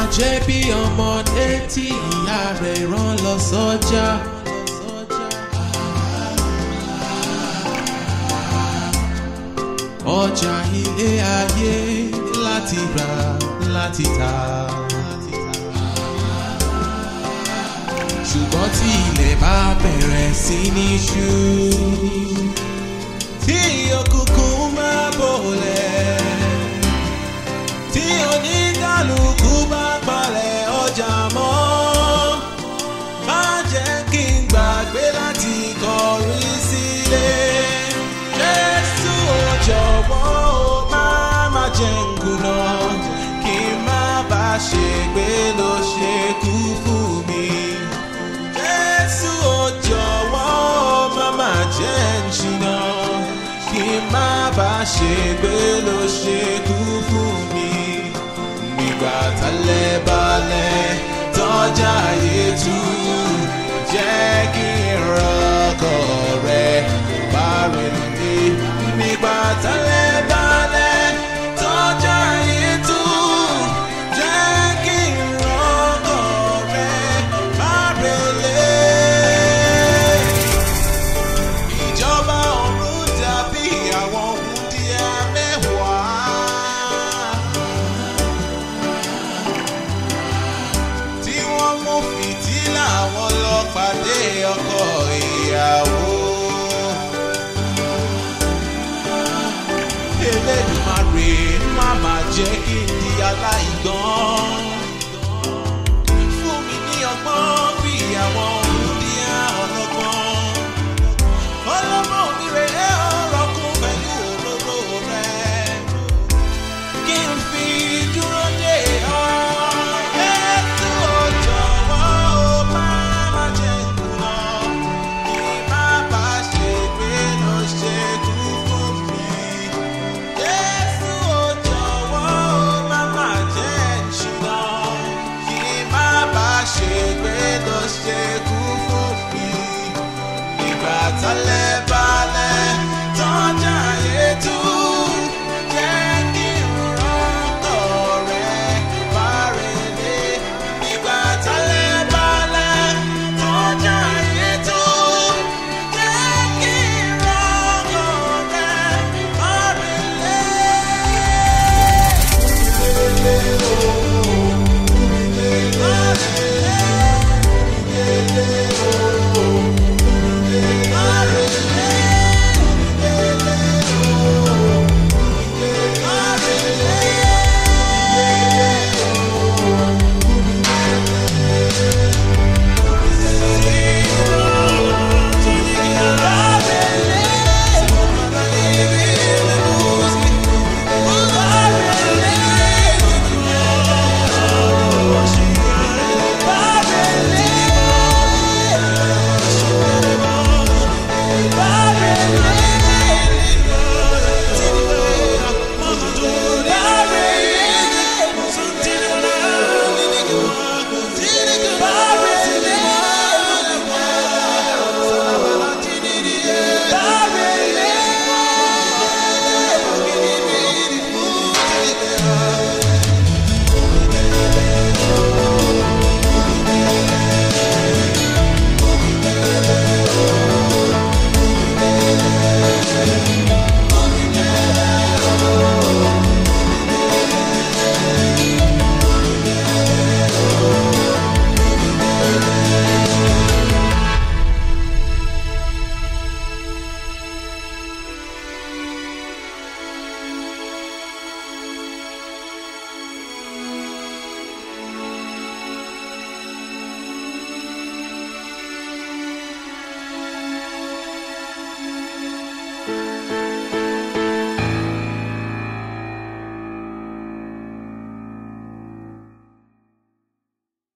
jẹ́ bí ọmọdé tí ìyá rẹ̀ rán lọ sọ́jà. Ọjà ilé ayé láti rà láti tà. Ṣùgbọ́n tí ilẹ̀ bá bẹ̀rẹ̀ sí ní ṣú, tí òkùnkùn máa bolẹ̀, tí oníkálukú bá palẹ̀ ọjà mọ́, má jẹ́ kí n gbàgbé láti kọrí sílé. Jésù ò jọ̀wọ́ o, má jẹ́ n kùnà, kí n má bá ṣègbé ló ṣe kú fún mi. Jésù ò jọ̀wọ́ o, má jẹ́ n ṣìnà, kí n má bá ṣègbé ló ṣe kú fún mi. Nígbà tálẹ̀ balẹ̀ tọ́jà ayé tú, jẹ́ kí n rọ́kọ̀ rẹ̀ bá rẹ̀ lé. Nígbà tálẹ̀ balẹ̀ tọ́jà ayé tú, jẹ́ kí n rọ́kọ̀ rẹ̀ bá rẹ̀ lé. Ìjọba ọ̀run dàbí àwọn wúndíá mẹ́wàá, tí wọ́n mú fìtílà wọn lọ pàdé ọkọ ìyàwó. Elédùmarè má mà jẹ́ kí n di aláìgbọ́n.